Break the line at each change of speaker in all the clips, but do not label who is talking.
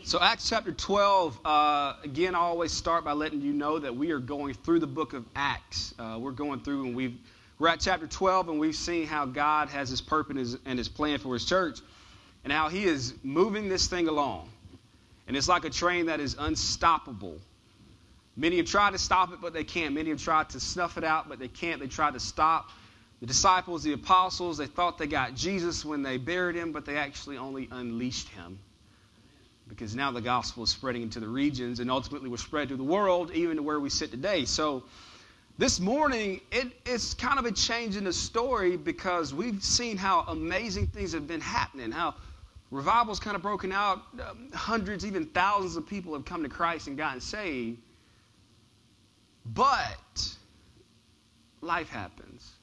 So Acts chapter 12, again, I always start by letting you know that we are going through the book of Acts. We're going through and we're at chapter 12 and we've seen how God has his purpose and his plan for his church and how he is moving this thing along. And it's like a train that is unstoppable. Many have tried to stop it, but they can't. Many have tried to snuff it out, but they can't. They tried to stop the disciples, the apostles. They thought they got Jesus when they buried him, but they actually only unleashed him. Because now the gospel is spreading into the regions and ultimately will spread to the world, even to where we sit today. So this morning, it's kind of a change in the story because we've seen how amazing things have been happening, how revival's kind of broken out. Hundreds, even thousands of people have come to Christ and gotten saved. But life happens.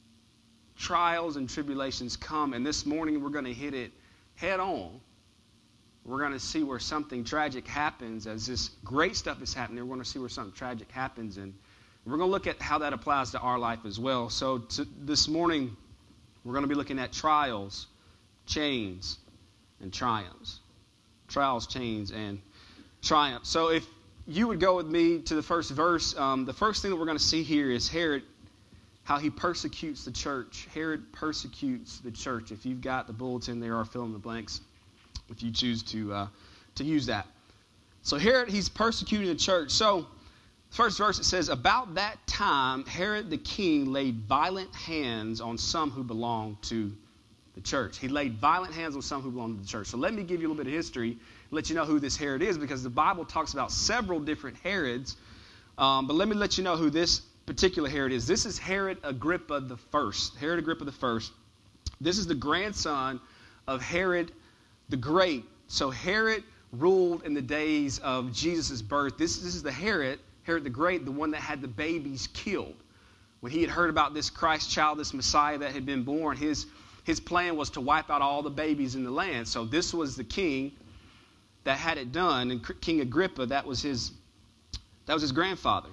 Trials and tribulations come. And this morning, we're going to hit it head on. We're going to see where something tragic happens. As this great stuff is happening, we're going to see where something tragic happens. And we're going to look at how that applies to our life as well. So this morning, we're going to be looking at trials, chains, and triumphs. Trials, chains, and triumphs. So if you would go with me to the first verse, the first thing that we're going to see here is Herod, how he persecutes the church. Herod persecutes the church. If you've got the bulletin there or fill in the blanks, if you choose to use that. So Herod, he's persecuting the church. So the first verse, it says, about that time, Herod the king laid violent hands on some who belonged to the church. He laid violent hands on some who belonged to the church. So let me give you a little bit of history, let you know who this Herod is, because the Bible talks about several different Herods. But let me let you know who this particular Herod is. This is Herod Agrippa the First. Herod Agrippa the First. This is the grandson of Herod the Great. So Herod ruled in the days of Jesus' birth. This is the Herod the Great, the one that had the babies killed. When he had heard about this Christ child, this Messiah that had been born, his plan was to wipe out all the babies in the land. So this was the king that had it done, and King Agrippa, that was his grandfather.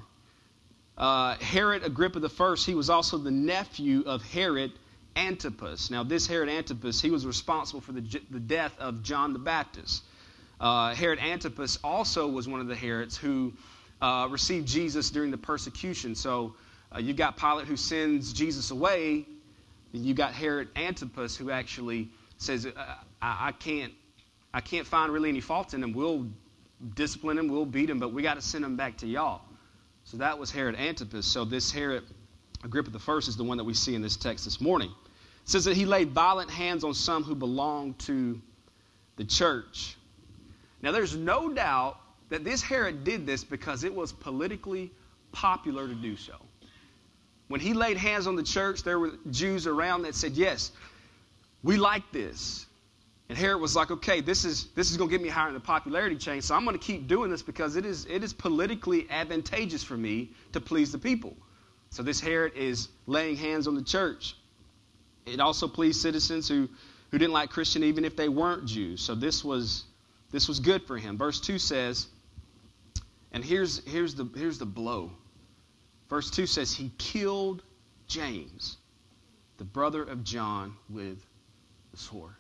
Herod Agrippa the First, he was also the nephew of Herod Antipas. Now, this Herod Antipas, he was responsible for the death of John the Baptist. Herod Antipas also was one of the Herods who received Jesus during the persecution. So you got Pilate who sends Jesus away, and you got Herod Antipas who actually says, I can't find really any fault in him. We'll discipline him, we'll beat him, but we got to send him back to y'all. So that was Herod Antipas. So this Herod Agrippa the First is the one that we see in this text this morning. It says that he laid violent hands on some who belonged to the church. Now there's no doubt that this Herod did this because it was politically popular to do so. When he laid hands on the church, there were Jews around that said, yes, we like this. And Herod was like, okay, this is going to get me higher in the popularity chain, so I'm going to keep doing this because it is politically advantageous for me to please the people. So this Herod is laying hands on the church. It also pleased citizens who didn't like Christian even if they weren't Jews. So this was good for him. Verse 2 says, and here's the blow. Verse 2 says he killed James, the brother of John, with the sword.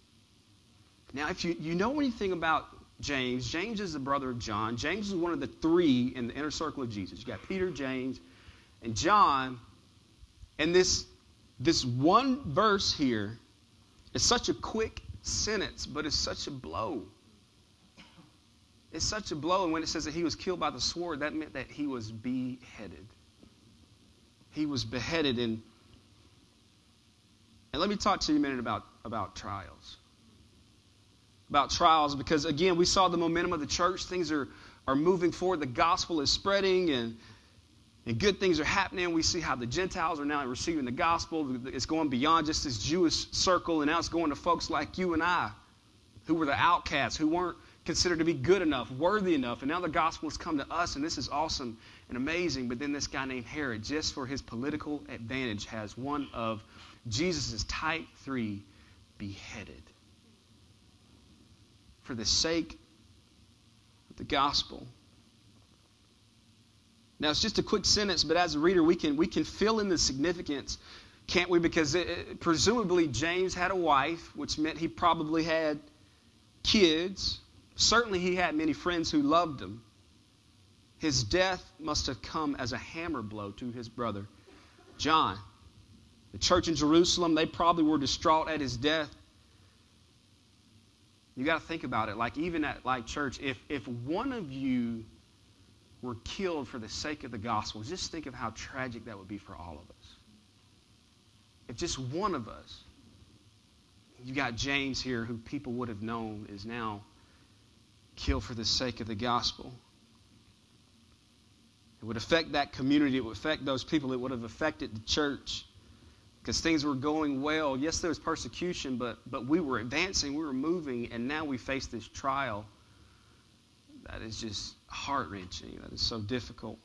Now, if you know anything about James is the brother of John. James is one of the three in the inner circle of Jesus. You got Peter, James, and John. And this one verse here is such a quick sentence, but it's such a blow. It's such a blow. And when it says that he was killed by the sword, that meant that he was beheaded. He was beheaded. And let me talk to you a minute about trials. About trials, because again, we saw the momentum of the church. Things are moving forward. The gospel is spreading and good things are happening. We see how the Gentiles are now receiving the gospel. It's going beyond just this Jewish circle, and now it's going to folks like you and I, who were the outcasts, who weren't considered to be good enough, worthy enough. And now the gospel has come to us, and this is awesome and amazing. But then this guy named Herod, just for his political advantage, has one of Jesus' type 3 beheaded for the sake of the gospel. Now, it's just a quick sentence, but as a reader, we can fill in the significance, can't we? Because presumably James had a wife, which meant he probably had kids. Certainly he had many friends who loved him. His death must have come as a hammer blow to his brother, John. The church in Jerusalem, they probably were distraught at his death. You got to think about it. Like even at Light Church, if one of you were killed for the sake of the gospel, just think of how tragic that would be for all of us. If just one of us, you got James here, who people would have known is now killed for the sake of the gospel. It would affect that community. It would affect those people. It would have affected the church because things were going well. Yes, there was persecution, but we were advancing. We were moving, and now we face this trial that is just heart-wrenching. That is so difficult.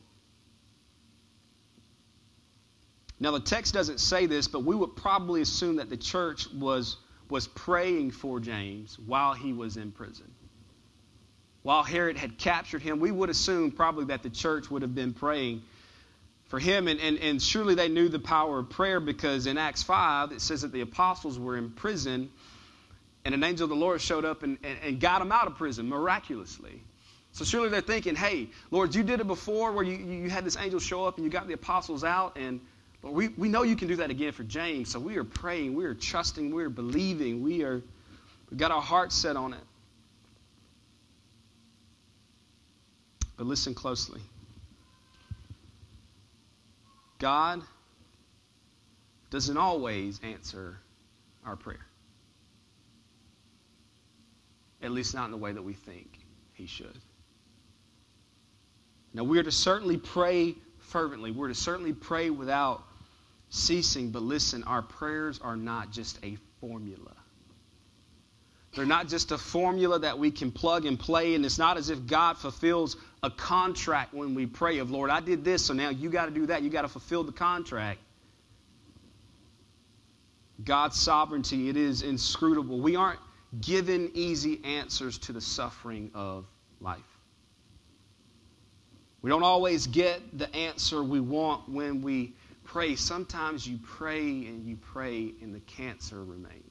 Now, the text doesn't say this, but we would probably assume that the church was praying for James while he was in prison. While Herod had captured him, we would assume probably that the church would have been praying for him. And surely they knew the power of prayer, because in Acts 5, it says that the apostles were in prison and an angel of the Lord showed up and got them out of prison miraculously. So surely they're thinking, hey, Lord, you did it before where you had this angel show up and you got the apostles out, and Lord, we know you can do that again for James. So we are praying, we are trusting, we are believing, we've got our hearts set on it. But listen closely. God doesn't always answer our prayer. At least not in the way that we think he should. Now, we are to certainly pray fervently. We're to certainly pray without ceasing. But listen, our prayers are not just a formula. They're not just a formula that we can plug and play, and it's not as if God fulfills a contract when we pray of, Lord, I did this, so now you got to do that. You got to fulfill the contract. God's sovereignty, it is inscrutable. We aren't given easy answers to the suffering of life. We don't always get the answer we want when we pray. Sometimes you pray and the cancer remains.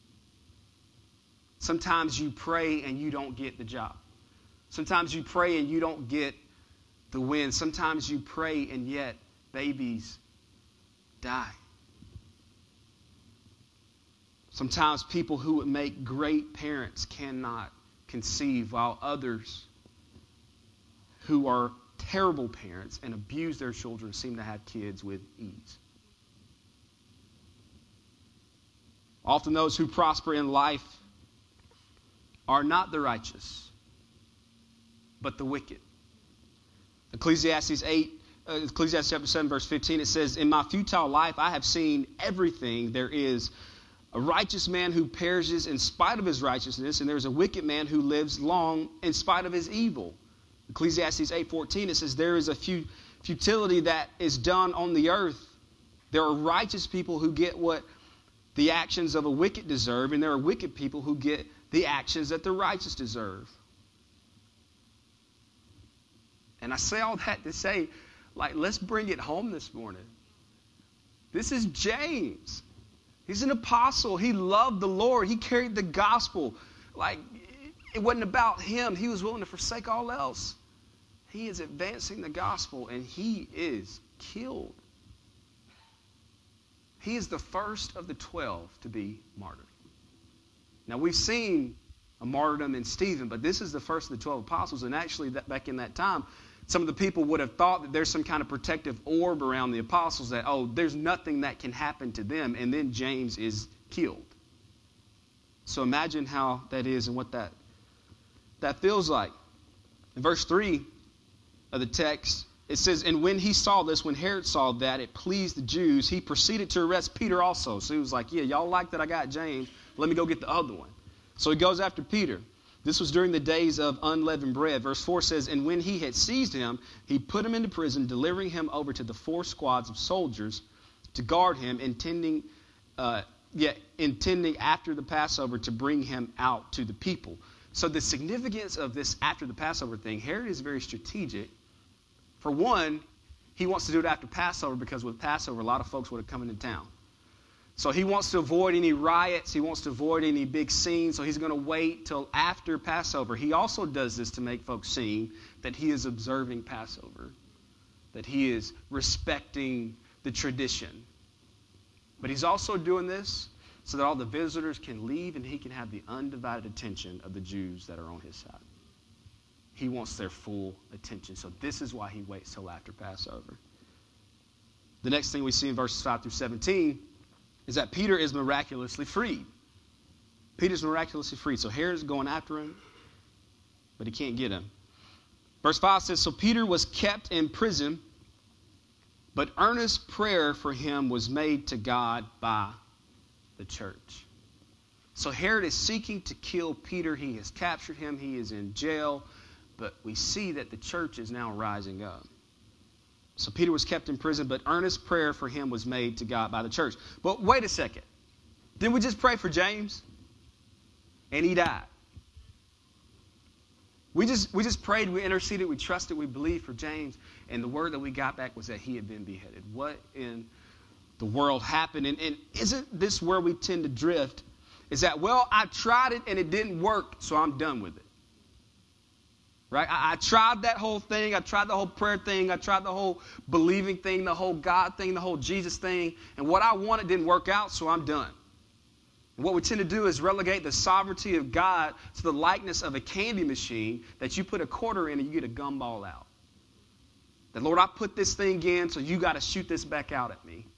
Sometimes you pray and you don't get the job. Sometimes you pray and you don't get the win. Sometimes you pray and yet babies die. Sometimes people who would make great parents cannot conceive, while others who are terrible parents and abuse their children seem to have kids with ease. Often those who prosper in life are not the righteous, but the wicked. Ecclesiastes chapter 7, verse 15, it says, in my futile life I have seen everything. There is a righteous man who perishes in spite of his righteousness, and there is a wicked man who lives long in spite of his evil. Ecclesiastes 8:14, it says, there is a futility that is done on the earth. There are righteous people who get what the actions of a wicked deserve, and there are wicked people who get the actions that the righteous deserve. And I say all that to say, let's bring it home this morning. This is James. He's an apostle. He loved the Lord. He carried the gospel. It wasn't about him. He was willing to forsake all else. He is advancing the gospel, and he is killed. He is the first of the 12 to be martyred. Now, we've seen a martyrdom in Stephen, but this is the first of the 12 apostles. And actually, back in that time, some of the people would have thought that there's some kind of protective orb around the apostles that, there's nothing that can happen to them. And then James is killed. So imagine how that is and what that feels like. In verse 3 of the text, it says, and when he saw this, when Herod saw that it pleased the Jews, he proceeded to arrest Peter also. So he was like, yeah, y'all like that I got James. Let me go get the other one. So he goes after Peter. This was during the days of unleavened bread. Verse 4 says, and when he had seized him, he put him into prison, delivering him over to the 4 squads of soldiers to guard him, intending after the Passover to bring him out to the people. So the significance of this after the Passover thing, Herod is very strategic. For one, he wants to do it after Passover because with Passover, a lot of folks would have come into town. So he wants to avoid any riots. He wants to avoid any big scenes. So he's going to wait till after Passover. He also does this to make folks see that he is observing Passover, that he is respecting the tradition. But he's also doing this so that all the visitors can leave and he can have the undivided attention of the Jews that are on his side. He wants their full attention. So this is why he waits till after Passover. The next thing we see in verses 5 through 17 is that Peter is miraculously freed. Peter's miraculously freed. So Herod's going after him, but he can't get him. Verse 5 says, so Peter was kept in prison, but earnest prayer for him was made to God by the church. So Herod is seeking to kill Peter. He has captured him. He is in jail. But we see that the church is now rising up. So Peter was kept in prison, but earnest prayer for him was made to God by the church. But wait a second. Didn't we just pray for James? And he died. We just prayed, we interceded, we trusted, we believed for James. And the word that we got back was that he had been beheaded. What in the world happened? And isn't this where we tend to drift? Is that, well, I tried it and it didn't work, so I'm done with it. Right? I tried that whole thing. I tried the whole prayer thing. I tried the whole believing thing, the whole God thing, the whole Jesus thing. And what I wanted didn't work out, so I'm done. And what we tend to do is relegate the sovereignty of God to the likeness of a candy machine that you put a quarter in and you get a gumball out. That, Lord, I put this thing in, so you got to shoot this back out at me.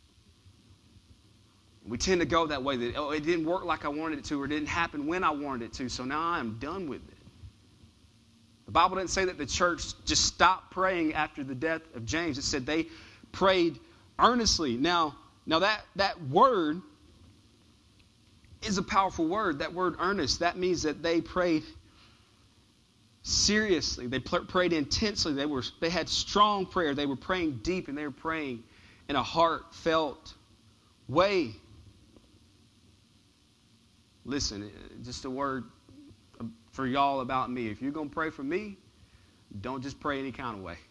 We tend to go that way, that, oh, it didn't work like I wanted it to, or it didn't happen when I wanted it to, so now I'm done with it. The Bible didn't say that the church just stopped praying after the death of James. It said they prayed earnestly. Now that word is a powerful word. That word earnest, that means that they prayed seriously. They prayed intensely. They had strong prayer. They were praying deep, and they were praying in a heartfelt way. Listen, just a word for y'all about me. If you're going to pray for me, don't just pray any kind of way.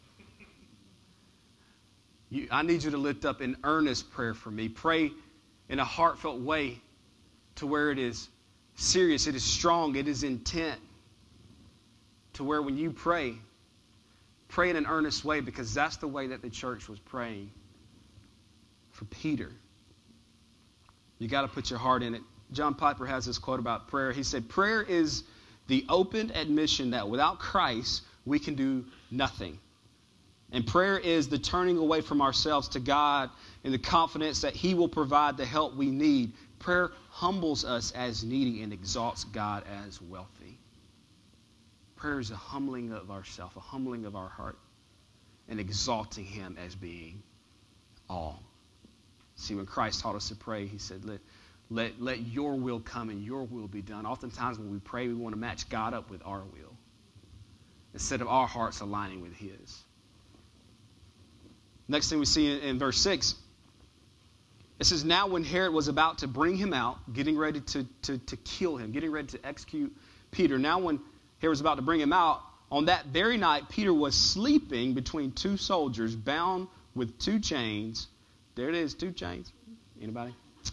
I need you to lift up an earnest prayer for me. Pray in a heartfelt way to where it is serious, it is strong, it is intent. To where when you pray in an earnest way, because that's the way that the church was praying for Peter. You got to put your heart in it. John Piper has this quote about prayer. He said, prayer is the open admission that without Christ, we can do nothing. And prayer is the turning away from ourselves to God in the confidence that He will provide the help we need. Prayer humbles us as needy and exalts God as wealthy. Prayer is a humbling of ourselves, a humbling of our heart, and exalting Him as being all. See, when Christ taught us to pray, He said, let your will come and your will be done. Oftentimes when we pray, we want to match God up with our will instead of our hearts aligning with His. Next thing we see in verse 6, it says, now when Herod was about to bring him out, getting ready to kill him, getting ready to execute Peter. Now when Herod was about to bring him out, on that very night, Peter was sleeping between two soldiers, bound with two chains. There it is, two chains. Anybody?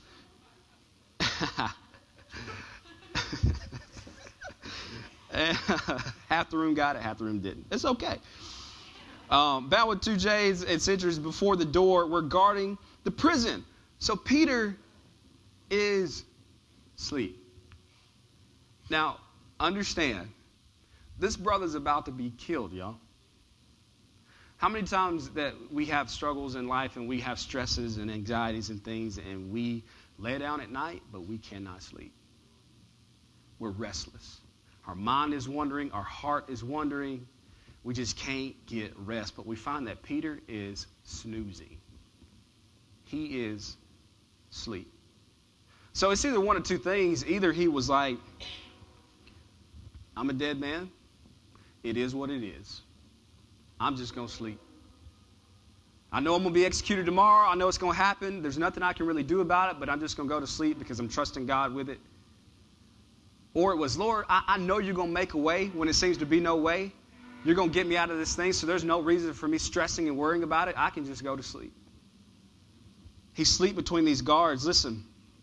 Half the room got it, half the room didn't. It's okay. Bound with two chains and sentries before the door were guarding the prison. So Peter is asleep. Now, understand, this brother's about to be killed, y'all. How many times that we have struggles in life and we have stresses and anxieties and things and we lay down at night, but we cannot sleep. We're restless. Our mind is wandering. Our heart is wandering. We just can't get rest. But we find that Peter is snoozing. He is asleep. So it's either one of two things. Either he was like, I'm a dead man. It is what it is. I'm just going to sleep. I know I'm going to be executed tomorrow. I know it's going to happen. There's nothing I can really do about it, but I'm just going to go to sleep because I'm trusting God with it. Or it was, Lord, I know you're going to make a way when it seems to be no way. You're going to get me out of this thing, so there's no reason for me stressing and worrying about it. I can just go to sleep. He's asleep between these guards. Listen,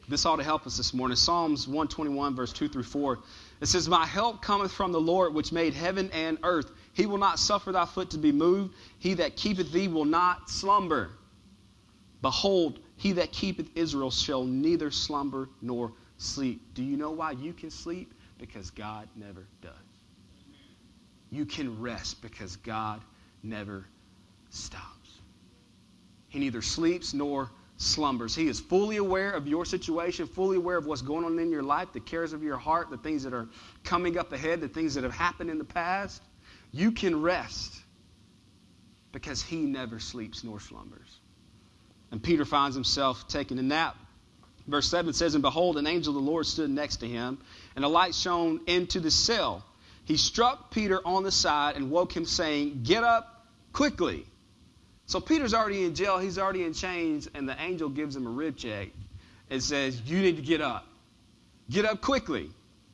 This ought to help us this morning. Psalms 121, verse 2 through 4. It says, "My help cometh from the Lord, which made heaven and earth. He will not suffer thy foot to be moved. He that keepeth thee will not slumber. Behold, he that keepeth Israel shall neither slumber nor sleep." Do you know why you can sleep? Because God never does. You can rest because God never stops. He neither sleeps nor slumbers. He is fully aware of your situation, fully aware of what's going on in your life, the cares of your heart, the things that are coming up ahead, the things that have happened in the past. You can rest because he never sleeps nor slumbers. And Peter finds himself taking a nap. Verse 7 says, "And behold, an angel of the Lord stood next to him, and a light shone into the cell. He struck Peter on the side and woke him, saying, 'Get up quickly.'" So Peter's already in jail. He's already in chains, and the angel gives him a rib check and says, "You need to get up. Get up quickly."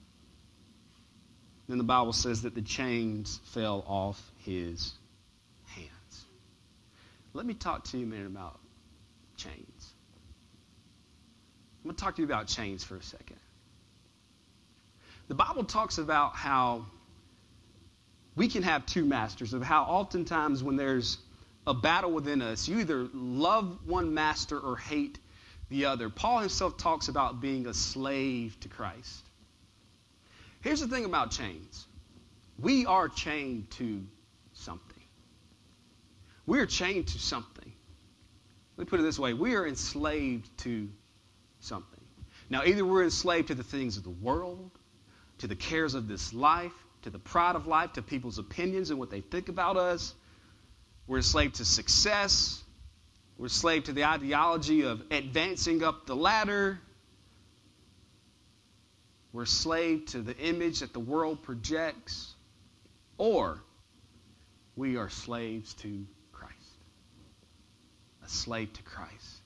Then the Bible says that the chains fell off his hands. Let me talk to you a minute about chains. I'm going to talk to you about chains for a second. The Bible talks about how we can have two masters, of how oftentimes when there's a battle within us, you either love one master or hate the other. Paul himself talks about being a slave to Christ. Here's the thing about chains. We are chained to something. We are chained to something. Let me put it this way. We are enslaved to something. Now, either we're enslaved to the things of the world, to the cares of this life, to the pride of life, to people's opinions and what they think about us. We're enslaved to success. We're enslaved to the ideology of advancing up the ladder. We're enslaved to the image that the world projects. Or we are slaves to Christ. A slave to Christ.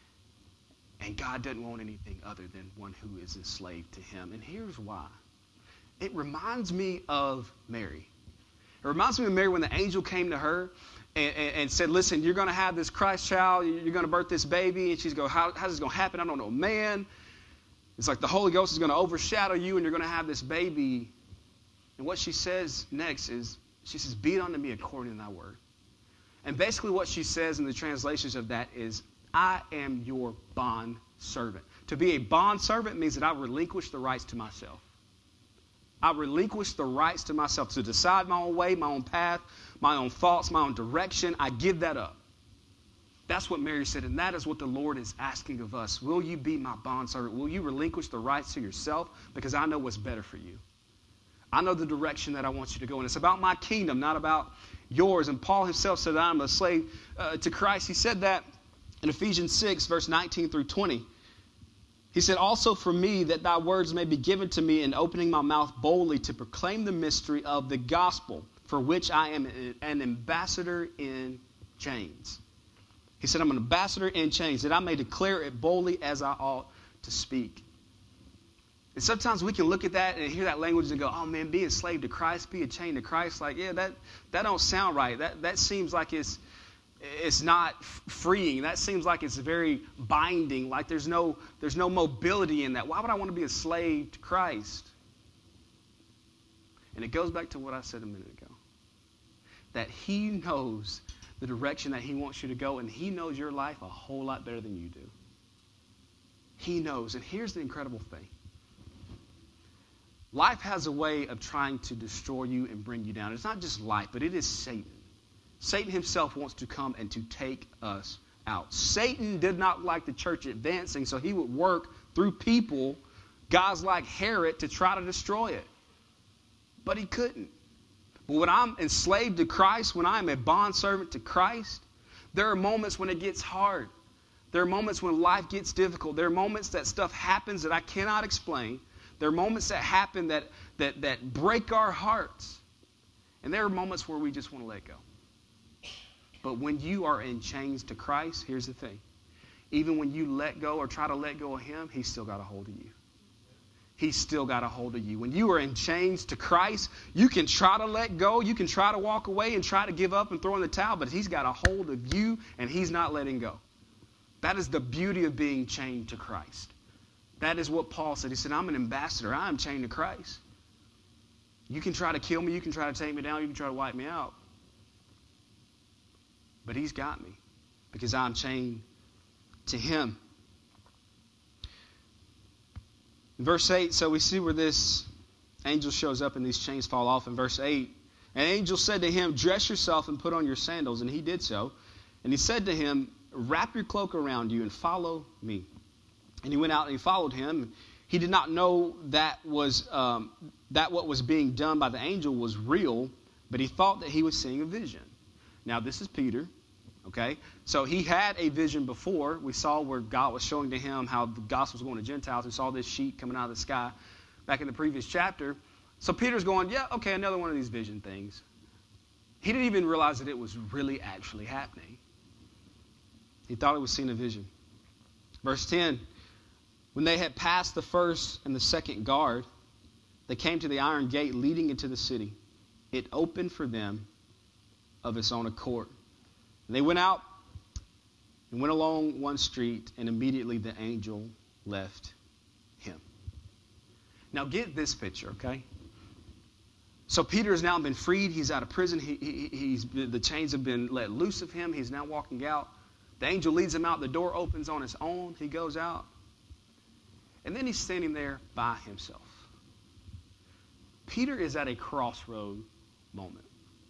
And God doesn't want anything other than one who is enslaved to him. And here's why. It reminds me of Mary. It reminds me of Mary when the angel came to her and said, "Listen, you're going to have this Christ child. You're going to birth this baby." And she's going, how's this going to happen? I don't know, man. It's like the Holy Ghost is going to overshadow you and you're going to have this baby. And what she says next is, she says, "Be it unto me according to thy word." And basically what she says in the translations of that is, "I am your bond servant." To be a bond servant means that I relinquish the rights to myself. I relinquish the rights to myself to decide my own way, my own path, my own thoughts, my own direction. I give that up. That's what Mary said, and that is what the Lord is asking of us. Will you be my bondservant? Will you relinquish the rights to yourself? Because I know what's better for you. I know the direction that I want you to go. And it's about my kingdom, not about yours. And Paul himself said, "I'm a slave to Christ." He said that in Ephesians 6, verse 19 through 20. He said, "Also for me, that thy words may be given to me in opening my mouth boldly to proclaim the mystery of the gospel, for which I am an ambassador in chains." He said, "I'm an ambassador in chains, that I may declare it boldly as I ought to speak." And sometimes we can look at that and hear that language and go, "Oh man, be a slave to Christ, be a chain to Christ." Like, yeah, that don't sound right. That seems like it's not freeing. That seems like it's very binding. Like there's no mobility in that. Why would I want to be a slave to Christ? And it goes back to what I said a minute ago. That he knows the direction that he wants you to go, and he knows your life a whole lot better than you do. He knows. And here's the incredible thing. Life has a way of trying to destroy you and bring you down. It's not just life, but it is Satan. Satan himself wants to come and to take us out. Satan did not like the church advancing, so he would work through people, guys like Herod, to try to destroy it. But he couldn't. But when I'm enslaved to Christ, when I'm a bondservant to Christ, there are moments when it gets hard. There are moments when life gets difficult. There are moments that stuff happens that I cannot explain. There are moments that happen that break our hearts. And there are moments where we just want to let go. But when you are in chains to Christ, here's the thing. Even when you let go or try to let go of him, he's still got a hold of you. He's still got a hold of you. When you are in chains to Christ, you can try to let go. You can try to walk away and try to give up and throw in the towel, but he's got a hold of you and he's not letting go. That is the beauty of being chained to Christ. That is what Paul said. He said, I'm an ambassador. I am chained to Christ. You can try to kill me. You can try to take me down. You can try to wipe me out. But he's got me because I'm chained to him. In verse 8, so we see where this angel shows up and these chains fall off. In verse 8, an angel said to him, dress yourself and put on your sandals. And he did so. And he said to him, wrap your cloak around you and follow me. And he went out and he followed him. He did not know that what was being done by the angel was real, but he thought that he was seeing a vision. Now, this is Peter, okay? So he had a vision before. We saw where God was showing to him how the gospel was going to Gentiles. We saw this sheet coming out of the sky back in the previous chapter. So Peter's going, yeah, okay, another one of these vision things. He didn't even realize that it was really actually happening. He thought he was seeing a vision. Verse 10, when they had passed the first and the second guard, they came to the iron gate leading into the city. It opened for them of its own accord. And they went out and went along one street, and immediately the angel left him. Now get this picture, okay? So Peter has now been freed. He's out of prison. The chains have been let loose of him. He's now walking out. The angel leads him out. The door opens on its own. He goes out. And then he's standing there by himself. Peter is at a crossroad moment.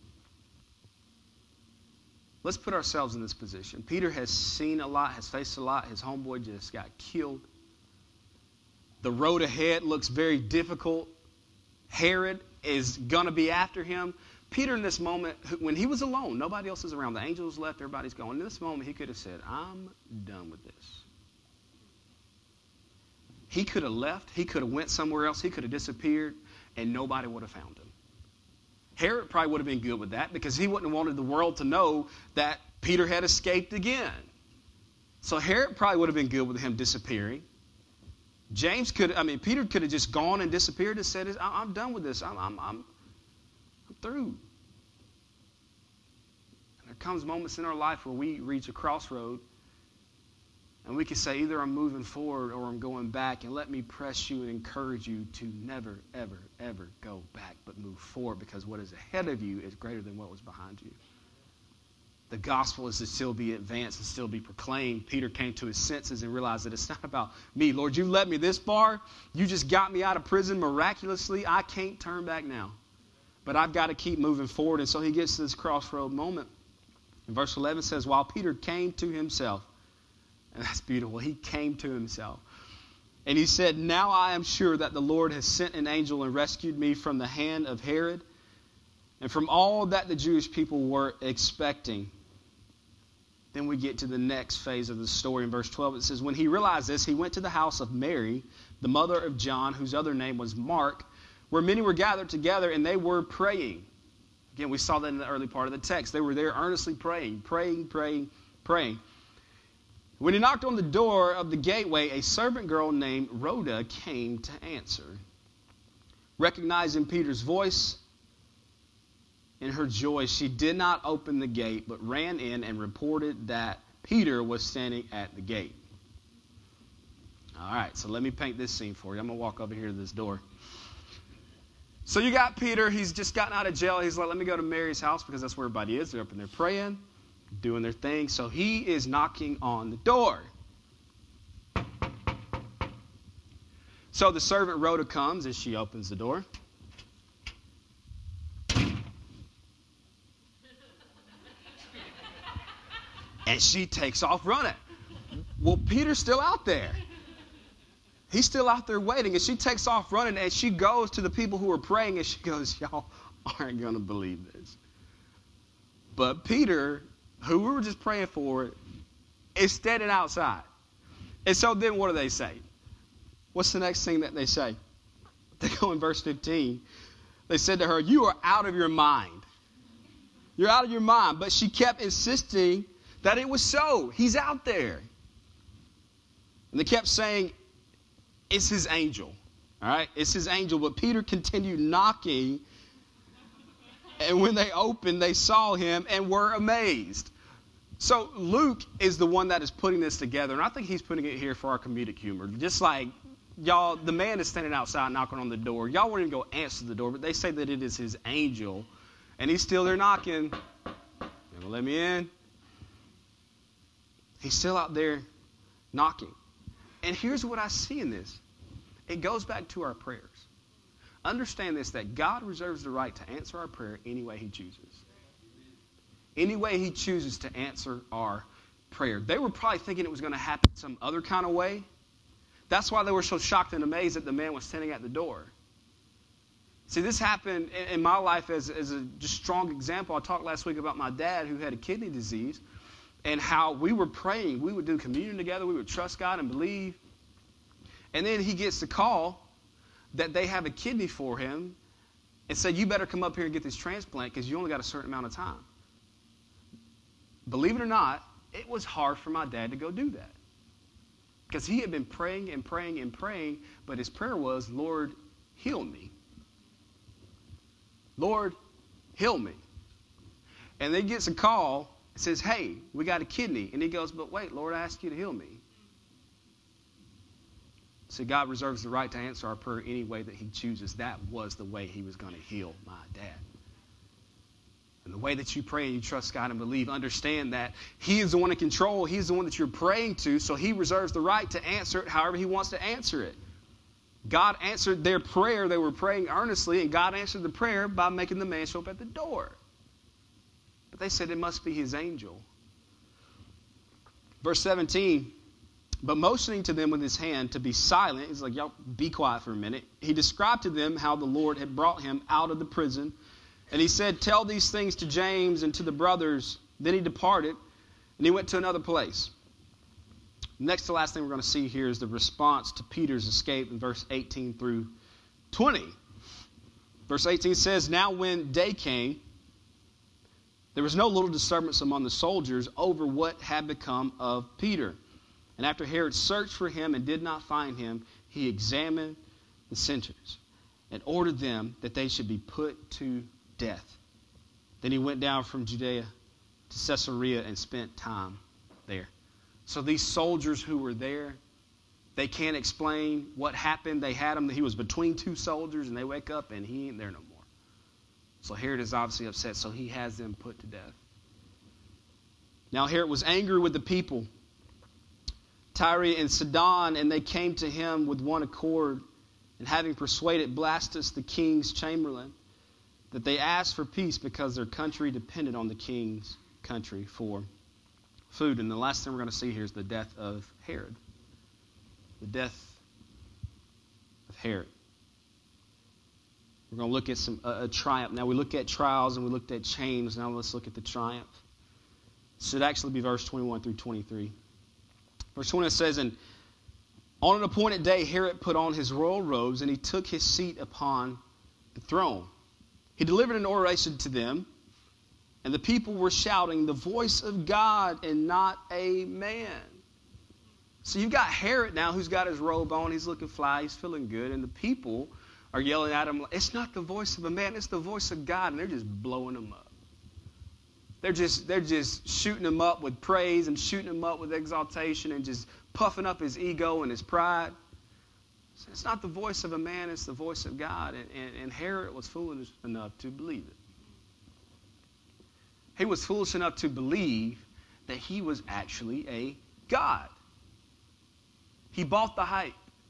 Let's put ourselves in this position. Peter has seen a lot, has faced a lot. His homeboy just got killed. The road ahead looks very difficult. Herod is going to be after him. Peter in this moment, when he was alone, nobody else is around. The angels left, everybody's gone. In this moment, he could have said, I'm done with this. He could have left. He could have went somewhere else. He could have disappeared, and nobody would have found him. Herod probably would have been good with that because he wouldn't have wanted the world to know that Peter had escaped again. So Herod probably would have been good with him disappearing. Peter could have just gone and disappeared and said, I'm done with this. I'm through. And there comes moments in our life where we reach a crossroad and we can say, either I'm moving forward or I'm going back. And let me press you and encourage you to never, ever, ever go back, but move forward, because what is ahead of you is greater than what was behind you. The gospel is to still be advanced and still be proclaimed. Peter came to his senses and realized that it's not about me. Lord, you led me this far. You just got me out of prison miraculously. I can't turn back now. But I've got to keep moving forward. And so he gets to this crossroad moment. And verse 11 says, while Peter came to himself, and that's beautiful, he came to himself. And he said, now I am sure that the Lord has sent an angel and rescued me from the hand of Herod and from all that the Jewish people were expecting. Then we get to the next phase of the story. In verse 12, it says, when he realized this, he went to the house of Mary, the mother of John, whose other name was Mark, where many were gathered together, and they were praying. Again, we saw that in the early part of the text. They were there earnestly praying. When he knocked on the door of the gateway, a servant girl named Rhoda came to answer. Recognizing Peter's voice, in her joy, she did not open the gate, but ran in and reported that Peter was standing at the gate. All right, so let me paint this scene for you. I'm going to walk over here to this door. So you got Peter. He's just gotten out of jail. He's like, let me go to Mary's house because that's where everybody is. They're up in there praying, doing their thing. So he is knocking on the door. So the servant Rhoda comes and she opens the door. And she takes off running. Well, Peter's still out there. He's still out there waiting. And she takes off running and she goes to the people who are praying and she goes, y'all aren't going to believe this. But Peter, who we were just praying for, is standing outside. And so then what do they say? What's the next thing that they say? They go in verse 15. They said to her, you are out of your mind. You're out of your mind. But she kept insisting that it was so. He's out there. And they kept saying, it's his angel. All right? It's his angel. But Peter continued knocking. And when they opened, they saw him and were amazed. So Luke is the one that is putting this together. And I think he's putting it here for our comedic humor. Just like y'all, the man is standing outside knocking on the door. Y'all won't even go answer the door, but they say that it is his angel. And he's still there knocking. You gonna let me in? He's still out there knocking. And here's what I see in this. It goes back to our prayers. Understand this, that God reserves the right to answer our prayer any way he chooses. Any way he chooses to answer our prayer. They were probably thinking it was going to happen some other kind of way. That's why they were so shocked and amazed that the man was standing at the door. See, this happened in my life as a just strong example. I talked last week about my dad who had a kidney disease and how we were praying. We would do communion together. We would trust God and believe. And then he gets the call that they have a kidney for him and said, you better come up here and get this transplant because you only got a certain amount of time. Believe it or not, it was hard for my dad to go do that. Because he had been praying and praying and praying, but his prayer was, Lord, heal me. Lord, heal me. And then he gets a call and says, hey, we got a kidney. And he goes, but wait, Lord, I asked you to heal me. So God reserves the right to answer our prayer any way that he chooses. That was the way he was going to heal my dad. And the way that you pray and you trust God and believe, understand that he is the one in control. He's the one that you're praying to, so he reserves the right to answer it however he wants to answer it. God answered their prayer. They were praying earnestly, and God answered the prayer by making the man show up at the door. But they said it must be his angel. Verse 17, but motioning to them with his hand to be silent, he's like, y'all be quiet for a minute. He described to them how the Lord had brought him out of the prison. And he said, tell these things to James and to the brothers. Then he departed, and he went to another place. Next to last thing we're going to see here is the response to Peter's escape in verse 18 through 20. Verse 18 says, now when day came, there was no little disturbance among the soldiers over what had become of Peter. And after Herod searched for him and did not find him, he examined the sentries and ordered them that they should be put to death. Then he went down from Judea to Caesarea and spent time there. So these soldiers who were there, they can't explain what happened. They had him. He was between two soldiers, and they wake up, and he ain't there no more. So Herod is obviously upset, so he has them put to death. Now Herod was angry with the people, Tyre and Sidon, and they came to him with one accord, and having persuaded Blastus, the king's chamberlain, that they asked for peace because their country depended on the king's country for food. And the last thing we're going to see here is the death of Herod. The death of Herod. We're going to look at a triumph. Now we look at trials and we looked at chains. Now let's look at the triumph. It should actually be verse 21 through 23. Verse 20 says, and on an appointed day Herod put on his royal robes and he took his seat upon the throne. He delivered an oration to them, and the people were shouting, the voice of God and not a man. So you've got Herod now who's got his robe on. He's looking fly. He's feeling good. And the people are yelling at him, it's not the voice of a man. It's the voice of God. And they're just blowing him up. They're just shooting him up with praise and shooting him up with exaltation and just puffing up his ego and his pride. So it's not the voice of a man. It's the voice of God. And Herod was foolish enough to believe it. He was foolish enough to believe that he was actually a god. He bought the hype.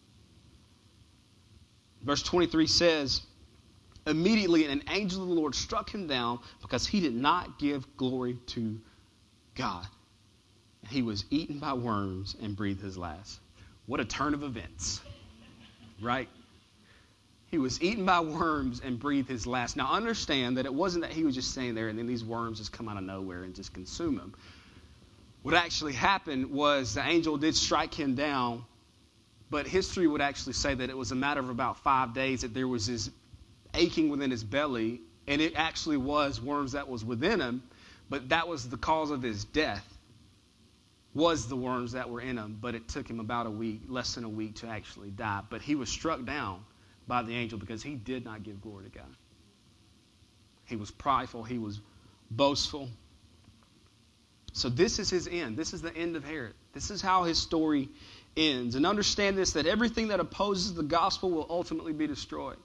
Verse 23 says, immediately an angel of the Lord struck him down because he did not give glory to God. And he was eaten by worms and breathed his last. What a turn of events, right? He was eaten by worms and breathed his last. Now understand that it wasn't that he was just staying there and then these worms just come out of nowhere and just consume him. What actually happened was the angel did strike him down, but history would actually say that it was a matter of about 5 days that there was this aching within his belly, and it actually was worms that was within him, but that was the cause of his death, was the worms that were in him, but it took him about a week, less than a week to actually die. But he was struck down by the angel because he did not give glory to God. He was prideful. He was boastful. So this is his end. This is the end of Herod. This is how his story ends. And understand this, that everything that opposes the gospel will ultimately be destroyed.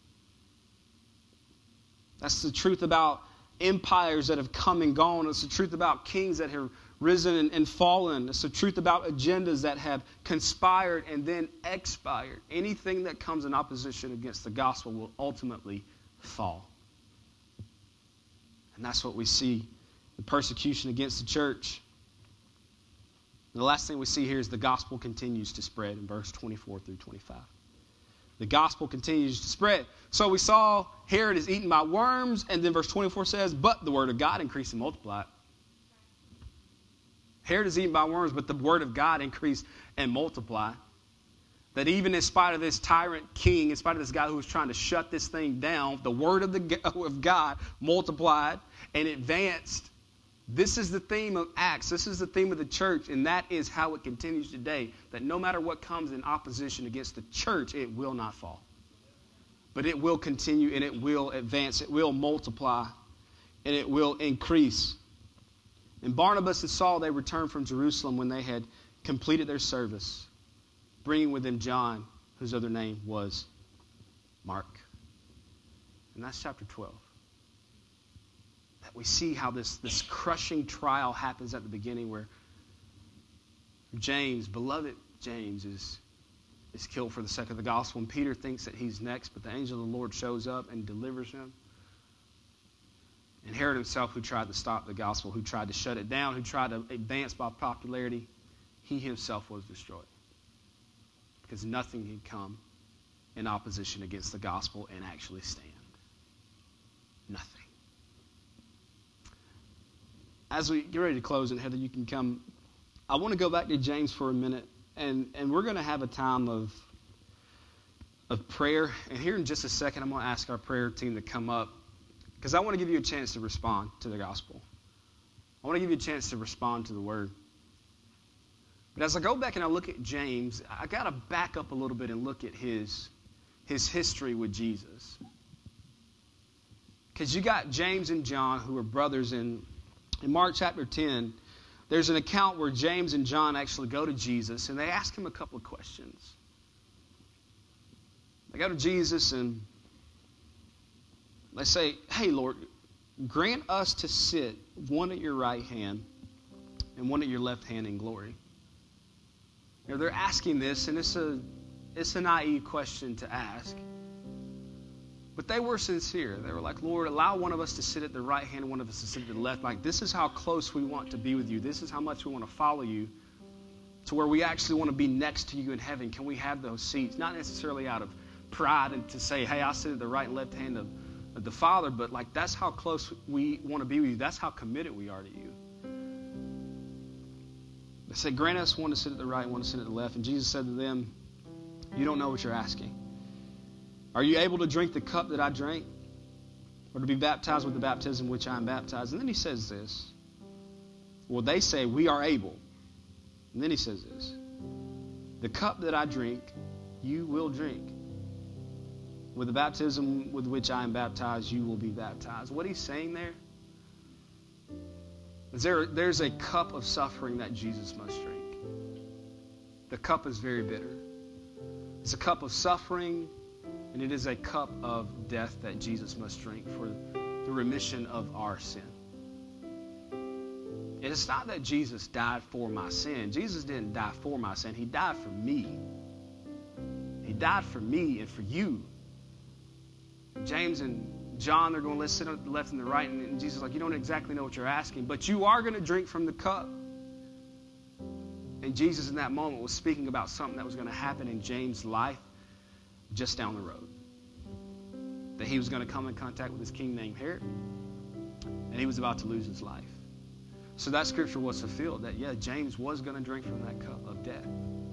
That's the truth about empires that have come and gone. It's the truth about kings that have risen and fallen. It's the truth about agendas that have conspired and then expired. Anything that comes in opposition against the gospel will ultimately fall. And that's what we see, the persecution against the church. And the last thing we see here is the gospel continues to spread in verse 24 through 25. The gospel continues to spread. So we saw Herod is eaten by worms, and then verse 24 says, but the word of God increased and multiplied. Herod is eaten by worms, but the word of God increased and multiplied. That even in spite of this tyrant king, in spite of this guy who was trying to shut this thing down, the word of God multiplied and advanced. This is the theme of Acts. This is the theme of the church, and that is how it continues today. That no matter what comes in opposition against the church, it will not fall. But it will continue, and it will advance. It will multiply, and it will increase. And Barnabas and Saul, they returned from Jerusalem when they had completed their service, bringing with them John, whose other name was Mark. And that's chapter 12. That we see how this crushing trial happens at the beginning, where James, beloved James, is killed for the sake of the gospel. And Peter thinks that he's next, but the angel of the Lord shows up and delivers him. And Herod himself, who tried to stop the gospel, who tried to shut it down, who tried to advance by popularity, he himself was destroyed. Because nothing had come in opposition against the gospel and actually stand. Nothing. As we get ready to close, and Heather, you can come, I want to go back to James for a minute, and we're going to have a time of prayer. And here in just a second, I'm going to ask our prayer team to come up, because I want to give you a chance to respond to the gospel. I want to give you a chance to respond to the word. But as I go back and I look at James, I got to back up a little bit and look at his history with Jesus. Because you got James and John, who are brothers. In Mark chapter 10, there's an account where James and John actually go to Jesus, and they ask him a couple of questions. They go to Jesus and they say, hey, Lord, grant us to sit one at your right hand and one at your left hand in glory. You know, they're asking this, and it's a naive question to ask. But they were sincere. They were like, Lord, allow one of us to sit at the right hand and one of us to sit at the left. Like, this is how close we want to be with you. This is how much we want to follow you, to where we actually want to be next to you in heaven. Can we have those seats? Not necessarily out of pride and to say, hey, I sit at the right and left hand of the Father, but like, that's how close we want to be with you. That's how committed we are to you. They said, grant us one to sit at the right and one to sit at the left. And Jesus said to them, you don't know what you're asking. Are you able to drink the cup that I drank? Or to be baptized with the baptism which I am baptized? And then he says this. Well, they say, we are able. And then he says this. The cup that I drink, you will drink. With the baptism with which I am baptized, you will be baptized. What he's saying there is there's a cup of suffering that Jesus must drink. The cup is very bitter. It's a cup of suffering, and it is a cup of death that Jesus must drink for the remission of our sin. And it's not that Jesus died for my sin. Jesus didn't die for my sin. He died for me. He died for me and for you. James and John, they're going, let's sit on the left and the right. And Jesus is like, you don't exactly know what you're asking, but you are going to drink from the cup. And Jesus in that moment was speaking about something that was going to happen in James' life just down the road. That he was going to come in contact with this king named Herod, and he was about to lose his life. So that scripture was fulfilled, that, yeah, James was going to drink from that cup of death.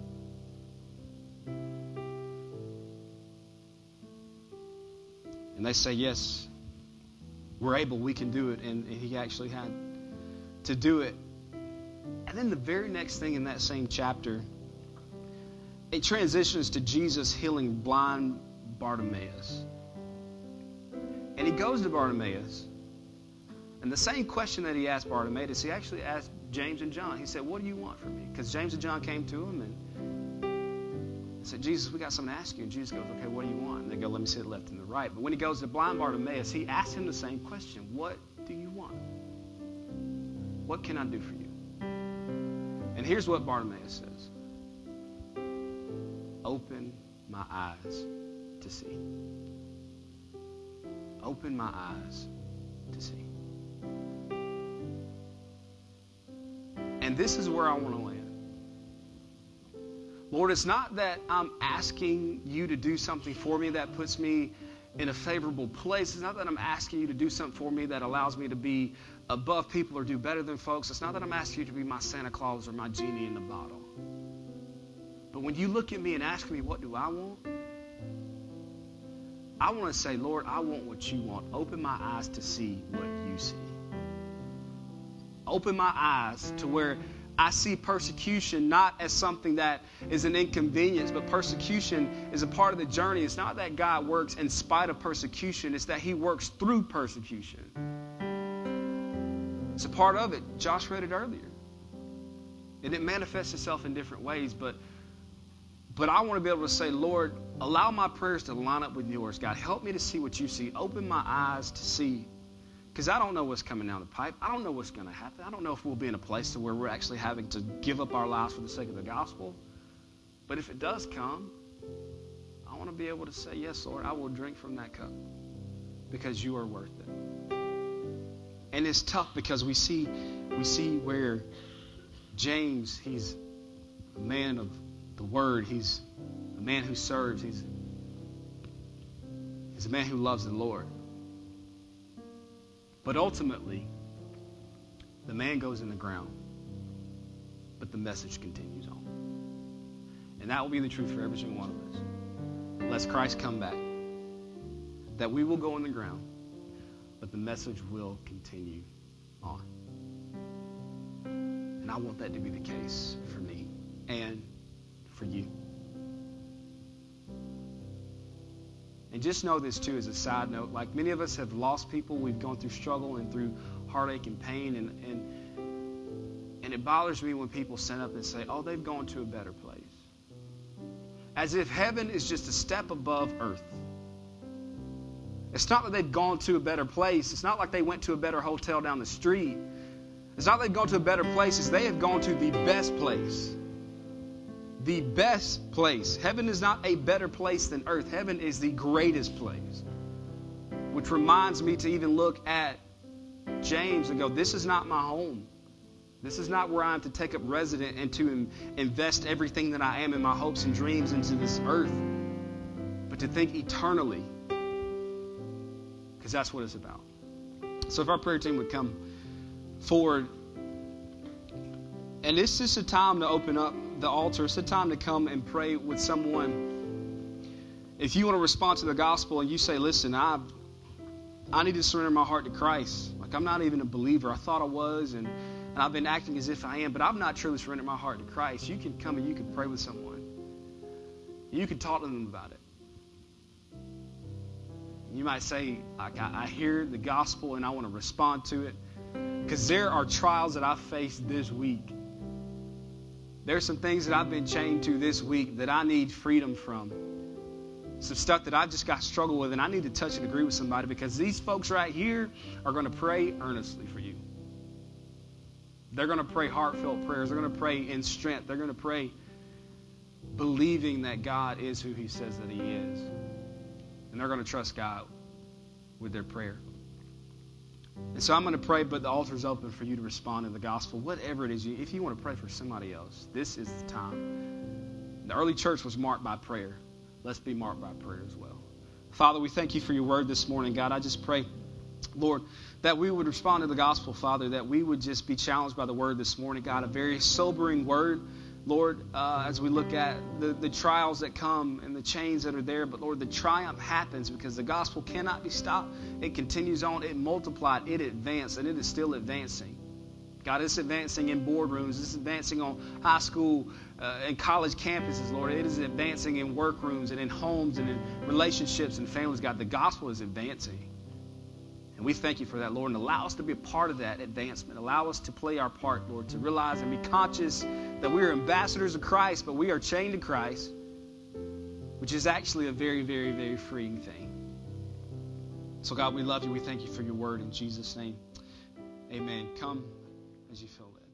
And they say, yes, we're able, we can do it. And he actually had to do it. And then the very next thing in that same chapter, it transitions to Jesus healing blind Bartimaeus. And he goes to Bartimaeus. And the same question that he asked Bartimaeus, he actually asked James and John. He said, what do you want from me? Because James and John came to him, and say, Jesus, we got something to ask you. And Jesus goes, okay, what do you want? And they go, let me see the left and the right. But when he goes to blind Bartimaeus, he asks him the same question. What do you want? What can I do for you? And here's what Bartimaeus says. Open my eyes to see. Open my eyes to see. And this is where I want to land. Lord, it's not that I'm asking you to do something for me that puts me in a favorable place. It's not that I'm asking you to do something for me that allows me to be above people or do better than folks. It's not that I'm asking you to be my Santa Claus or my genie in the bottle. But when you look at me and ask me, what do I want? I want to say, Lord, I want what you want. Open my eyes to see what you see. Open my eyes to where I see persecution not as something that is an inconvenience, but persecution is a part of the journey. It's not that God works in spite of persecution. It's that he works through persecution. It's a part of it. Josh read it earlier. And it manifests itself in different ways, but I want to be able to say, Lord, allow my prayers to line up with yours. God, help me to see what you see. Open my eyes to see. Because I don't know what's coming down the pipe. I don't know what's going to happen. I don't know if we'll be in a place to where we're actually having to give up our lives for the sake of the gospel. But if it does come, I want to be able to say, yes, Lord, I will drink from that cup because you are worth it. And it's tough because we see where James, he's a man of the word. He's a man who serves. He's a man who loves the Lord. But ultimately, the man goes in the ground, but the message continues on. And that will be the truth for every single one of us. Unless Christ come back, that we will go in the ground, but the message will continue on. And I want that to be the case for me and for you. And just know this, too, as a side note. Like many of us have lost people. We've gone through struggle and through heartache and pain. And it bothers me when people stand up and say, oh, they've gone to a better place. As if heaven is just a step above earth. It's not that they've gone to a better place. It's not like they went to a better hotel down the street. It's not that they've gone to a better place. It's they have gone to the best place. The best place. Heaven is not a better place than earth. Heaven is the greatest place. Which reminds me to even look at James and go, this is not my home. This is not where I am to take up residence and to invest everything that I am in my hopes and dreams into this earth. But to think eternally. Because that's what it's about. So if our prayer team would come forward. And it's just a time to open up the altar. It's a time to come and pray with someone. If you want to respond to the gospel and you say, listen, I need to surrender my heart to Christ. Like I'm not even a believer. I thought I was, and I've been acting as if I am, but I've not truly surrendered my heart to Christ. You can come and you can pray with someone. You can talk to them about it. You might say, I hear the gospel and I want to respond to it. Because there are trials that I've faced this week. There's some things that I've been chained to this week that I need freedom from. Some stuff that I've just got struggled with, and I need to touch and agree with somebody because these folks right here are going to pray earnestly for you. They're going to pray heartfelt prayers. They're going to pray in strength. They're going to pray believing that God is who he says that he is. And they're going to trust God with their prayer. And so I'm going to pray, but the altar's open for you to respond to the gospel. Whatever it is, if you want to pray for somebody else, this is the time. The early church was marked by prayer. Let's be marked by prayer as well. Father, we thank you for your word this morning. God, I just pray, Lord, that we would respond to the gospel, Father, that we would just be challenged by the word this morning. God, a very sobering word, Lord, as we look at the trials that come and the chains that are there. But, Lord, the triumph happens because the gospel cannot be stopped. It continues on. It multiplied. It advanced, and it is still advancing. God, it's advancing in boardrooms. It's advancing on high school and college campuses, Lord. It is advancing in workrooms and in homes and in relationships and families. God, the gospel is advancing. And we thank you for that, Lord, and allow us to be a part of that advancement. Allow us to play our part, Lord, to realize and be conscious that we are ambassadors of Christ, but we are chained to Christ. which is actually a very, very, very freeing thing. So God, we love you. We thank you for your word in Jesus' name. Amen. Come as you feel led.